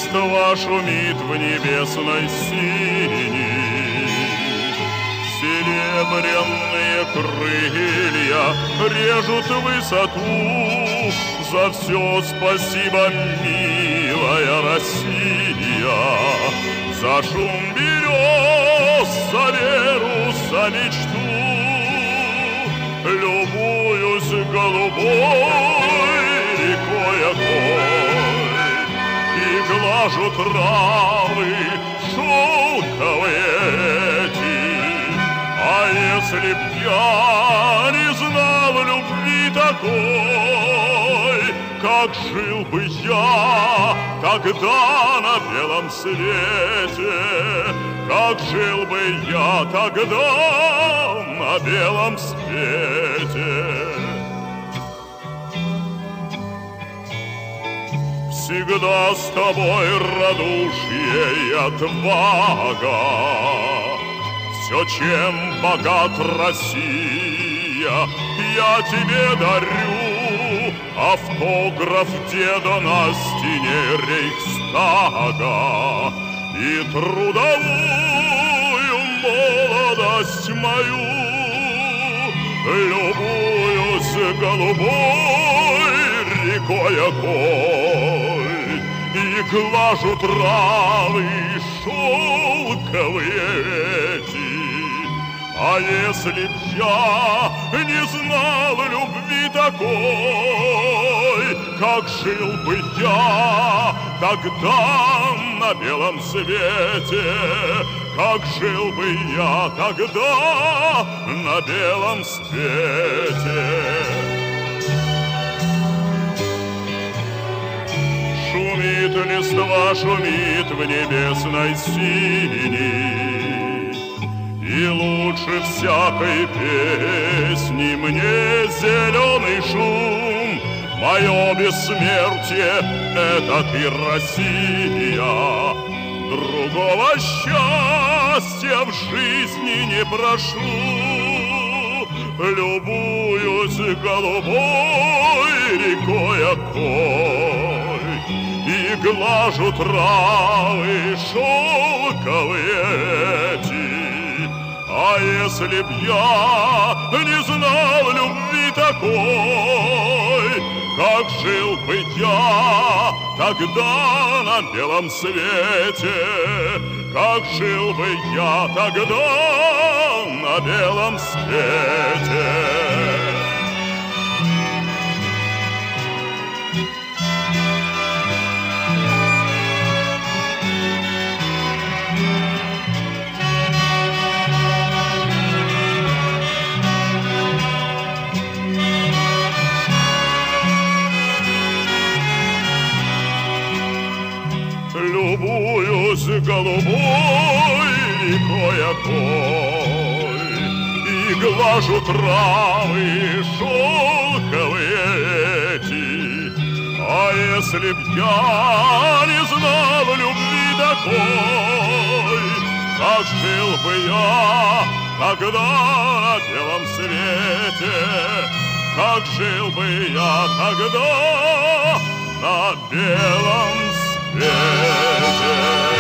листва шумит в небесной синей. Серебряные крылья режут высоту. За все спасибо, милая Россия, за шум берез, за веру, за мечту. Любуюсь голубой рекой огонь и глажу травы шелковые эти. А если б я не знал любви такой, как жил бы я тогда на белом свете, как жил бы я тогда на белом свете. Всегда с тобой радушие и отвага, все, чем богат Россия, я тебе дарю. Автограф деда на стене Рейхстага и трудовую молодость мою. Любуюсь голубой рекой огонь и глажу травы шелковые эти. А если б я не знал любви такой, как жил бы я тогда на белом свете, как жил бы я тогда на белом свете. Шумит листва, шумит в небесной синей, и лучше всякой песни мне зеленый шум. Мое бессмертие — это ты, Россия. Другого счастья в жизни не прошу. Любуюсь голубой рекой огонь и глажу травы шелковые эти. А если б я не знал любви такой, как жил бы я тогда на белом свете, как жил бы я тогда на белом свете. Любуюсь голубой рекой огонь и глажу травы шелковые эти. А если б я не знал любви такой, как жил бы я тогда на белом свете, как жил бы я тогда на белом свете.